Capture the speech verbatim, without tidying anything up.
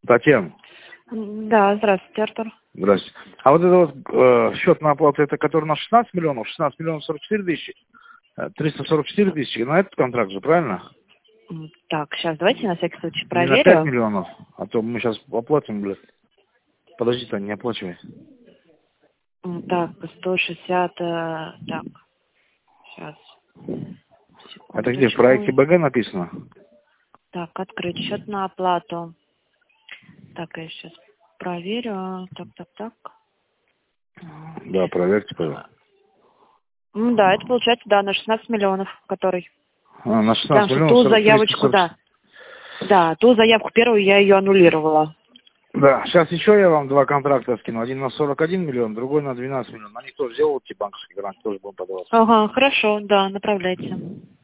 Татьяна. Да, здравствуйте, Артур. Здравствуйте. А вот это вот э, счет на оплату, это который на шестнадцать миллионов, шестнадцать миллионов сорок четыре тысячи, триста сорок четыре тысячи, на этот контракт же, правильно? Так, сейчас давайте на всякий случай Не на пять проверю. миллионов, а то мы сейчас оплатим, блядь. Подожди, Таня, не оплачивай. М, Так, сто шестьдесят, э, так, сейчас. Это где, в проекте Секундочку. БГ написано? Так, открыть счет на оплату. Так, я сейчас проверю. Так, так, так. Да, проверьте, пожалуйста. М, Да, это получается, да, на шестнадцать миллионов, который. А, на Потому шестнадцать что миллионов ту сорок, триста заявочку, сорок. да. Да, ту заявку первую я ее аннулировала. Да, сейчас еще я вам два контракта скину. Один на сорок один миллион, другой на двенадцать миллионов. На них тоже сделал банковский грант, тоже будем подаваться. Ага, хорошо, да, направляйте.